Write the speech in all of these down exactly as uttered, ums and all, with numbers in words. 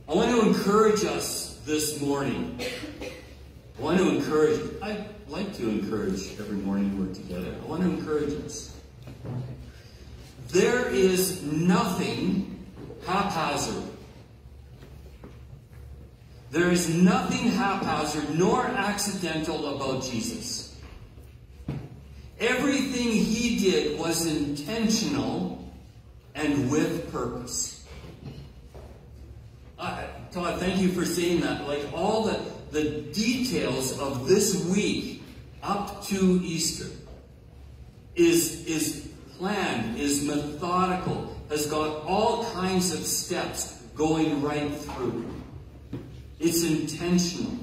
I want to encourage us this morning. I want to encourage, I like to encourage every morning we're together. I want to encourage us. There is nothing haphazard. There is nothing haphazard nor accidental about Jesus. Everything he did was intentional and with purpose. Uh, Todd, thank you for saying that. Like all the, the details of this week up to Easter is, is planned, is methodical, has got all kinds of steps going right through. It's intentional.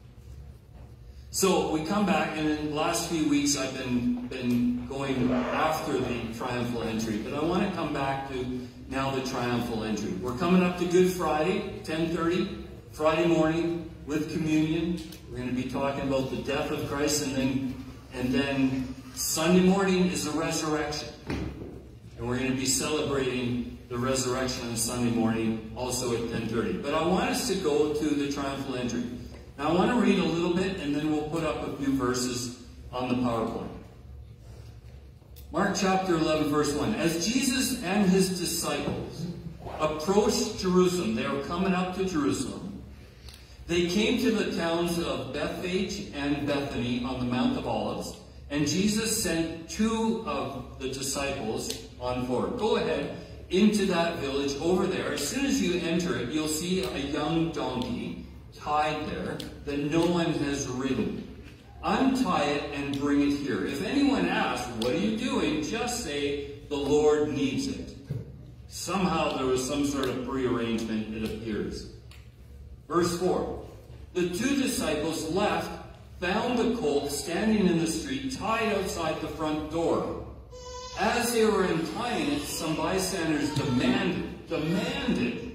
So we come back, and in the last few weeks I've been, been going after the triumphal entry, but I want to come back to now the triumphal entry. We're coming up to Good Friday, ten thirty, Friday morning with communion. We're going to be talking about the death of Christ, and then, and then Sunday morning is the resurrection. And we're going to be celebrating the resurrection on Sunday morning, also at ten thirty. But I want us to go to the triumphal entry. Now I want to read a little bit, and then we'll put up a few verses on the PowerPoint. Mark chapter eleven, verse one. As Jesus and his disciples approached Jerusalem, they were coming up to Jerusalem, they came to the towns of Bethphage and Bethany on the Mount of Olives, and Jesus sent two of the disciples on board. Go ahead into that village over there. As soon as you enter it, you'll see a young donkey tied there that no one has ridden. Untie it and bring it here. If anyone asks, what are you doing? Just say, the Lord needs it. Somehow there was some sort of prearrangement, it appears. Verse four. The two disciples left, found the colt standing in the street, tied outside the front door. As they were untying it, some bystanders demanded, demanded,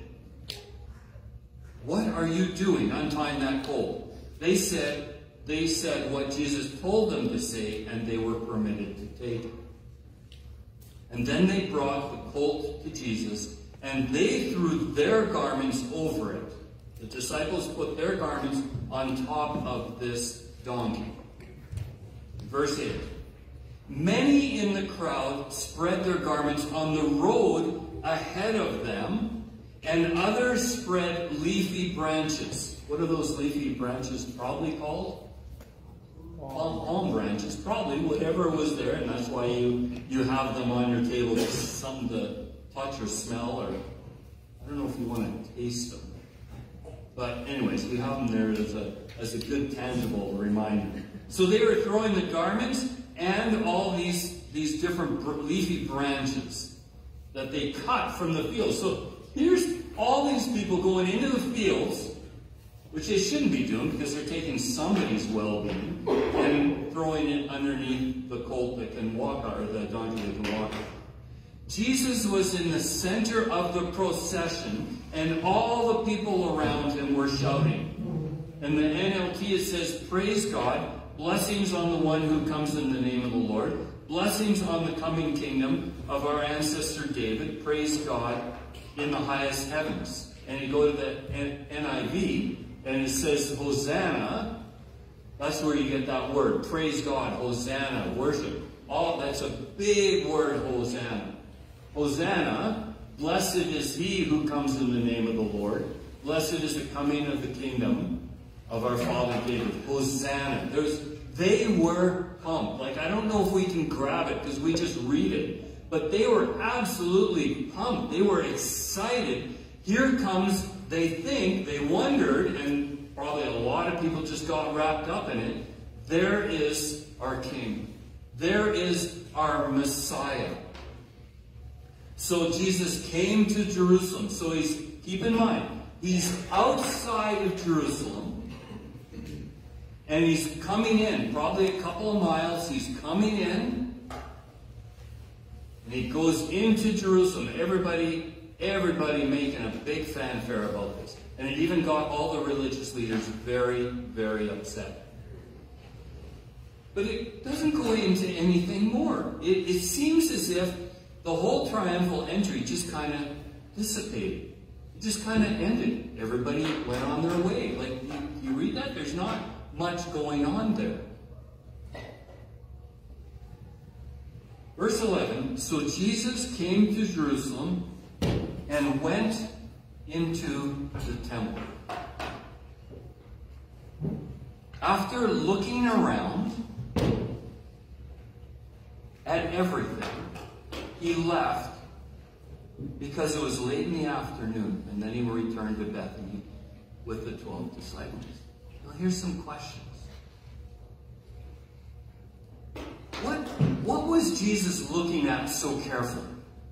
what are you doing untying that colt? They said, they said what Jesus told them to say, and they were permitted to take it. And then they brought the colt to Jesus, and they threw their garments over it. The disciples put their garments on top of this donkey. Verse eight. Many in the crowd spread their garments on the road ahead of them, and others spread leafy branches. What are those leafy branches probably called? Palm, palm branches. Probably whatever was there, and that's why you, you have them on your table, just something to touch or smell, or I don't know if you want to taste them. But anyways, we have them there as a, as a good tangible reminder. So they were throwing the garments and all these, these different leafy branches that they cut from the field. So here's all these people going into the fields, which they shouldn't be doing because they're taking somebody's well-being and throwing it underneath the colt that can walk, or the donkey that can walk. Jesus was in the center of the procession, and all the people around him were shouting. In the N L T it says, praise God, blessings on the one who comes in the name of the Lord, blessings on the coming kingdom of our ancestor David, praise God in the highest heavens. And you go to the N I V, and it says, Hosanna. That's where you get that word, praise God, Hosanna, worship. All that's a big word, Hosanna. Hosanna, blessed is he who comes in the name of the Lord. Blessed is the coming of the kingdom of our father David. Hosanna. There's, they were pumped. Like, I don't know if we can grab it because we just read it. But they were absolutely pumped. They were excited. Here comes, they think, they wondered, and probably a lot of people just got wrapped up in it. There is our King. There is our Messiah. So Jesus came to Jerusalem. So he's, keep in mind, he's outside of Jerusalem. And he's coming in, probably a couple of miles. He's coming in. And he goes into Jerusalem. Everybody, everybody making a big fanfare about this. And it even got all the religious leaders very, very upset. But it doesn't go into anything more. It, it seems as if the whole triumphal entry just kind of dissipated. It just kind of ended. Everybody went on their way. Like, you, you read that, there's not much going on there. Verse eleven, so Jesus came to Jerusalem and went into the temple. After looking around at everything, he left because it was late in the afternoon, and then he returned to Bethany with the twelve disciples. Now here's some questions. What, what was Jesus looking at so carefully?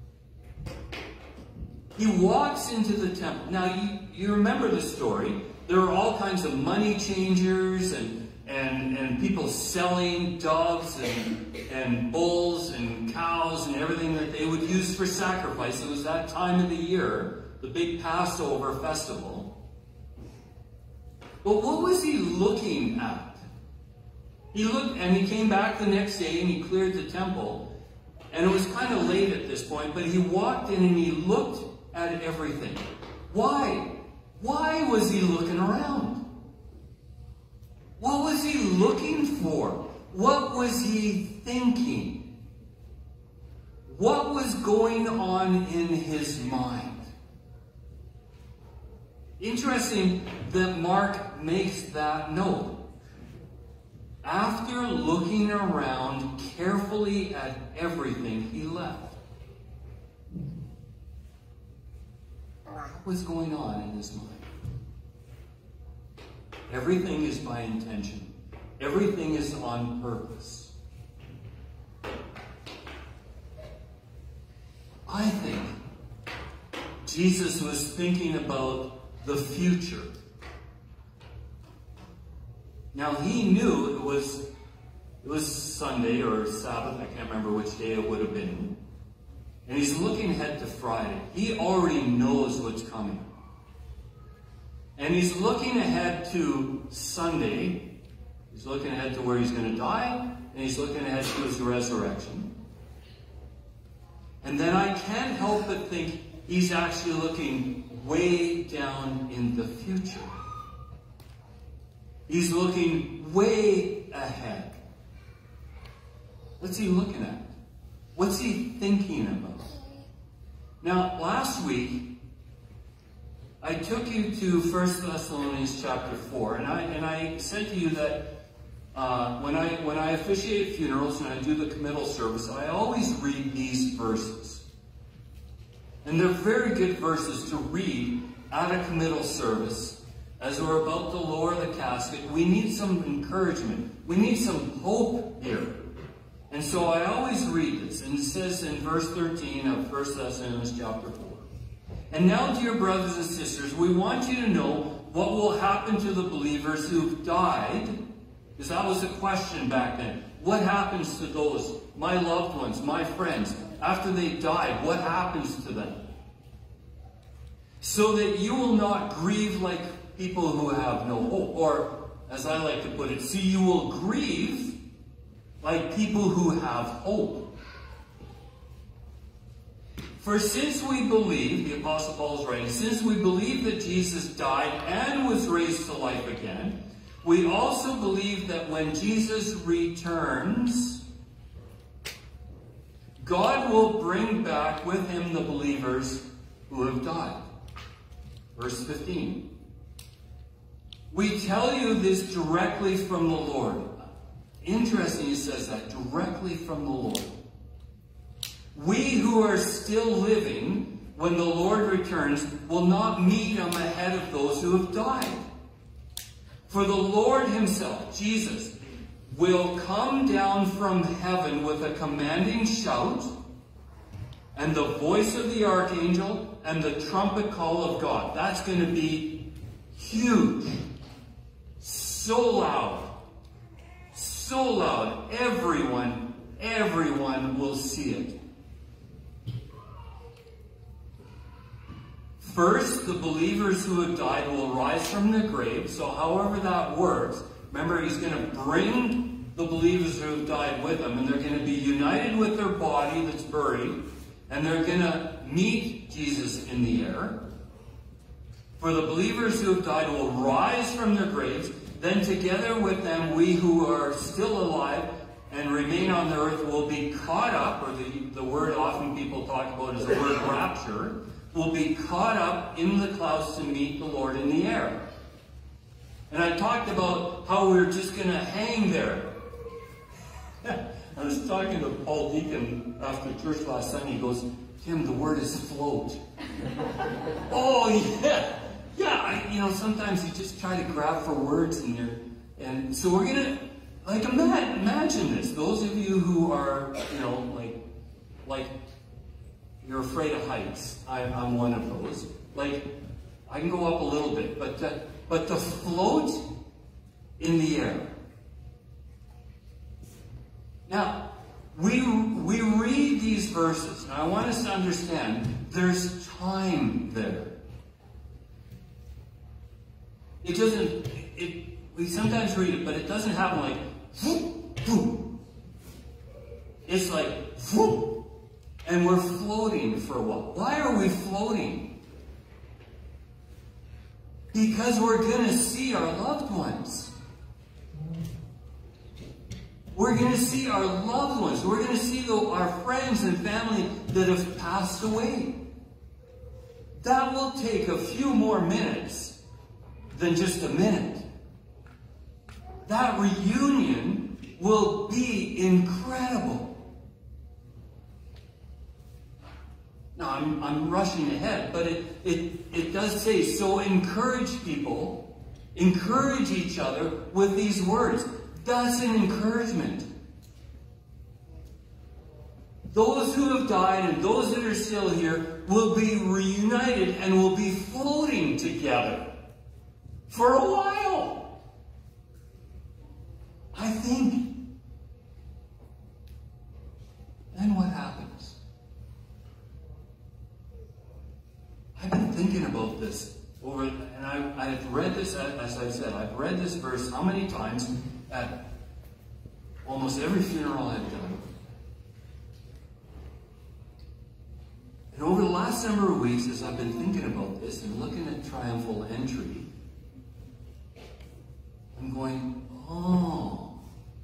He walks into the temple. Now, you, you remember the story. There were all kinds of money changers and, and, and people selling doves and, and bulls and cows and everything that they would use for sacrifice. It was that time of the year, the big Passover festival. But what was he looking at? He looked, and he came back the next day and he cleared the temple. And it was kind of late at this point, but he walked in and he looked at everything. Why? Why was he looking around? What was he looking for? What was he thinking? What was going on in his mind? Interesting that Mark makes that note. After looking around carefully at everything, he left. What was going on in his mind? Everything is by intention. Everything is on purpose. I think Jesus was thinking about the future. Now, he knew it was, it was Sunday or Sabbath, I can't remember which day it would have been. And he's looking ahead to Friday. He already knows what's coming. And he's looking ahead to Sunday. He's looking ahead to where he's going to die. And he's looking ahead to his resurrection. And then I can't help but think he's actually looking way down in the future. He's looking way ahead. What's he looking at? What's he thinking about? Now, last week, I took you to First Thessalonians chapter four, and I and I said to you that uh, when I when I officiate funerals and I do the committal service, I always read these verses. And they're very good verses to read at a committal service. As we're about to lower the casket, we need some encouragement. We need some hope here. And so I always read this, and it says in verse thirteen of First Thessalonians chapter four. And now, dear brothers and sisters, we want you to know what will happen to the believers who've died. Because that was a question back then. What happens to those, my loved ones, my friends, after they died? What happens to them? So that you will not grieve like people who have no hope. Or, as I like to put it, see, you will grieve like people who have hope. For since we believe, the Apostle Paul is writing, since we believe that Jesus died and was raised to life again, we also believe that when Jesus returns, God will bring back with him the believers who have died. Verse fifteen. We tell you this directly from the Lord. Interesting, he says that, directly from the Lord. We who are still living, when the Lord returns, will not meet him ahead of those who have died. For the Lord himself, Jesus, will come down from heaven with a commanding shout, and the voice of the archangel, and the trumpet call of God. That's going to be huge. So loud. So loud. Everyone, everyone will see it. First, the believers who have died will rise from the grave. So however that works, remember, he's going to bring the believers who have died with him, and they're going to be united with their body that's buried, and they're going to meet Jesus in the air. For the believers who have died will rise from their graves. Then together with them, we who are still alive and remain on the earth will be caught up, or the, the word often people talk about is the word rapture, will be caught up in the clouds to meet the Lord in the air. And I talked about how we we're just going to hang there. I was talking to Paul Deacon after church last Sunday. He goes, Tim, the word is float. Oh, yeah. Yeah, I, you know, sometimes you just try to grab for words in there. And so we're going to, like, imagine, imagine this. Those of you who are, you know, like, like you're afraid of heights. I, I'm one of those. Like, I can go up a little bit, but, uh, but to float in the air. Now, we, we read these verses, and I want us to understand there's time there. It doesn't, it, we sometimes read it, but it doesn't happen like, whoop, whoop. It's like, whoop, and we're floating for a while. Why are we floating? Because we're going to see our loved ones. We're going to see our loved ones. We're going to see the, our friends and family that have passed away. That will take a few more minutes than just a minute. That reunion will be incredible. Now, I'm, I'm rushing ahead, but it, it, it does say, so encourage people, encourage each other with these words. That's an encouragement. Those who have died and those that are still here will be reunited and will be floating together for a while. I think. Then what happens? I've been thinking about this over, and I, I've read this, as I said, I've read this verse how many times at almost every funeral I've done. And over the last number of weeks, as I've been thinking about this and looking at triumphal entry, I'm going, oh.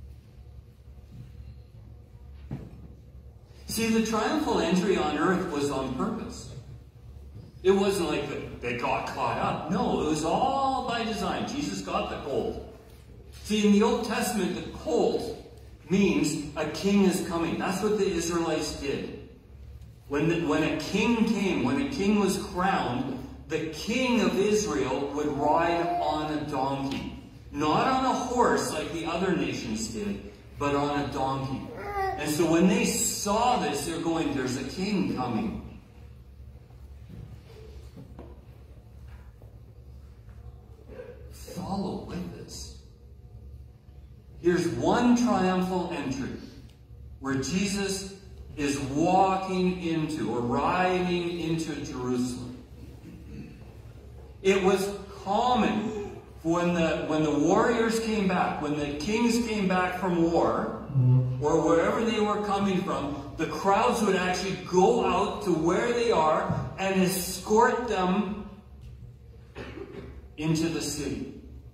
See, the triumphal entry on earth was on purpose. It wasn't like they got caught up. No, it was all by design. Jesus got the colt. See, in the Old Testament, the colt means a king is coming. That's what the Israelites did. When, the, when a king came, when a king was crowned, the king of Israel would ride on a donkey. Not on a horse like the other nations did, but on a donkey. And so when they saw this, they're going, there's a king coming. Follow with this. Here's one triumphal entry where Jesus is walking into or riding into Jerusalem. It was common when the when the warriors came back, when the kings came back from war, or wherever they were coming from, the crowds would actually go out to where they are and escort them into the city.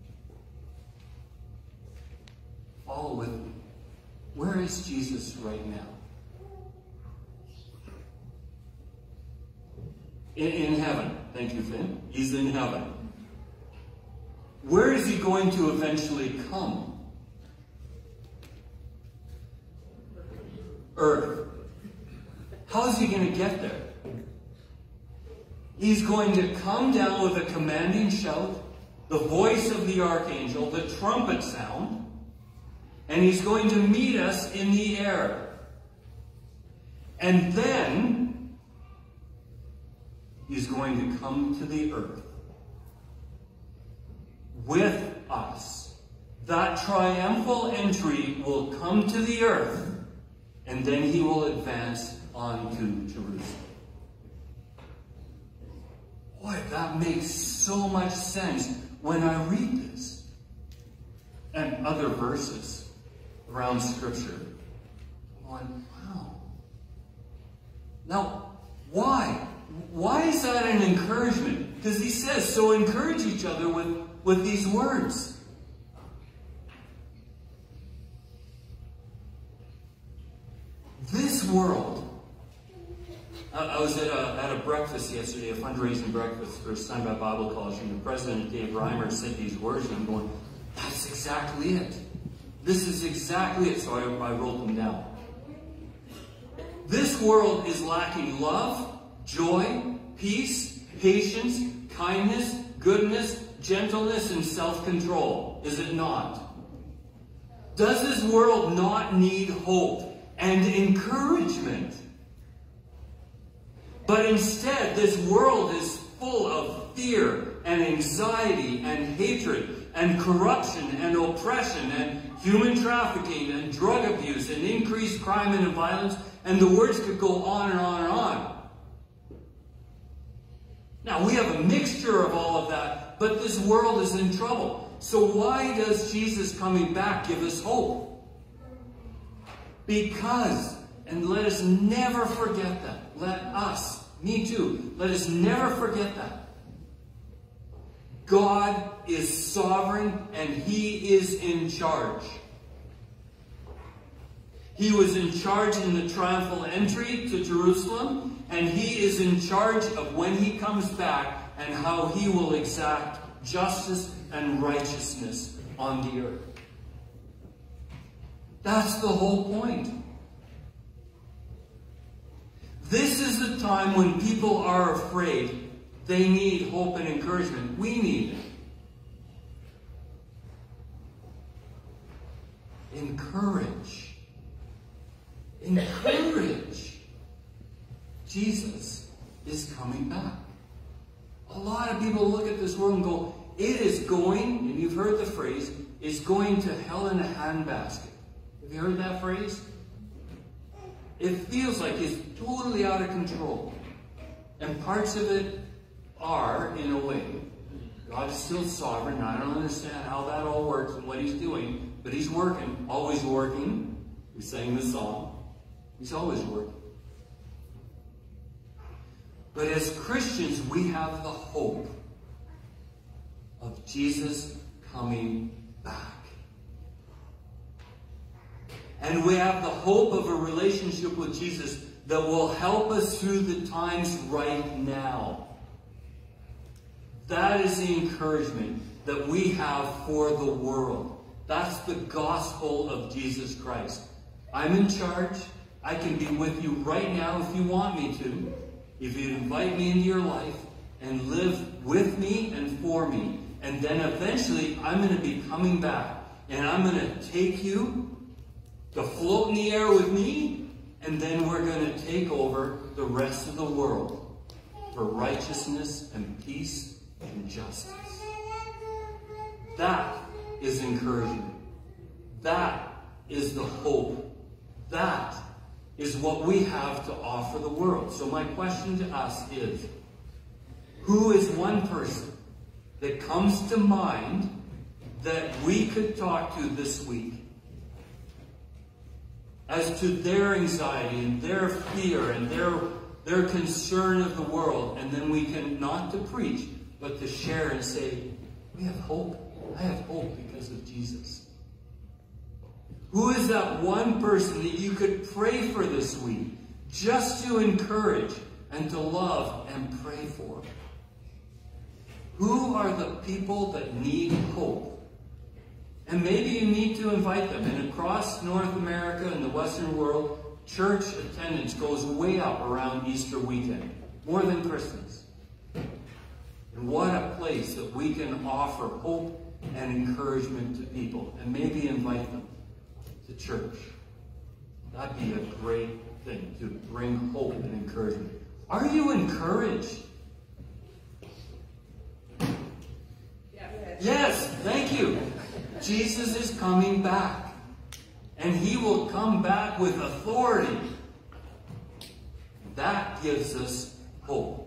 Follow with me. Where is Jesus right now? In, in heaven. Thank you, Finn. He's in heaven. Where is he going to eventually come? Earth. How is he going to get there? He's going to come down with a commanding shout, the voice of the archangel, the trumpet sound, and he's going to meet us in the air. And then he's going to come to the earth with us. That triumphal entry will come to the earth, and then he will advance on to Jerusalem. Boy, that makes so much sense when I read this and other verses around Scripture. I'm going, wow. Now, why? Why is that an encouragement? Because he says, so encourage each other with, with these words. This world. I was at a, at a breakfast yesterday, a fundraising breakfast for Steinbach Bible College, and the president, Dave Reimer, said these words, and I'm going, that's exactly it. This is exactly it. So I, I wrote them down. This world is lacking love, joy, peace, patience, kindness, goodness, gentleness, and self-control. Is it not? Does this world not need hope and encouragement? But instead, this world is full of fear and anxiety and hatred and corruption and oppression and human trafficking and drug abuse and increased crime and violence, and the words could go on and on and on. Now, we have a mixture of all of that, but this world is in trouble. So why does Jesus coming back give us hope? Because, and let us never forget that. Let us, me too, let us never forget that. God is sovereign and He is in charge. He was in charge in the triumphal entry to Jerusalem, and He is in charge of when He comes back and how He will exact justice and righteousness on the earth. That's the whole point. This is the time when people are afraid. They need hope and encouragement. We need it. Encourage. Encourage. Jesus is coming back. A lot of people look at this world and go, it is going, and you've heard the phrase, is going to hell in a handbasket. Have you heard that phrase? It feels like it's totally out of control. And parts of it are, in a way. God is still sovereign. I don't understand how that all works and what He's doing, but He's working, always working. We sang this song. He's always working. But as Christians, we have the hope of Jesus coming back. And we have the hope of a relationship with Jesus that will help us through the times right now. That is the encouragement that we have for the world. That's the gospel of Jesus Christ. I'm in charge. I can be with you right now if you want me to. If you invite me into your life and live with me and for me. And then eventually I'm going to be coming back. And I'm going to take you to float in the air with me. And then we're going to take over the rest of the world for righteousness and peace and justice. That is encouragement. That is the hope. That is what we have to offer the world. So my question to us is, who is one person that comes to mind that we could talk to this week as to their anxiety and their fear and their, their concern of the world, and then we can, not to preach, but to share and say, we have hope. I have hope because of Jesus. Who is that one person that you could pray for this week, just to encourage and to love and pray for? Who are the people that need hope? And maybe you need to invite them. And across North America and the Western world, church attendance goes way up around Easter weekend, more than Christmas. And what a place that we can offer hope and encouragement to people, and maybe invite them to church. That'd be a great thing, to bring hope and encouragement. Are you encouraged? Yes, thank you. Jesus is coming back. And He will come back with authority. That gives us hope.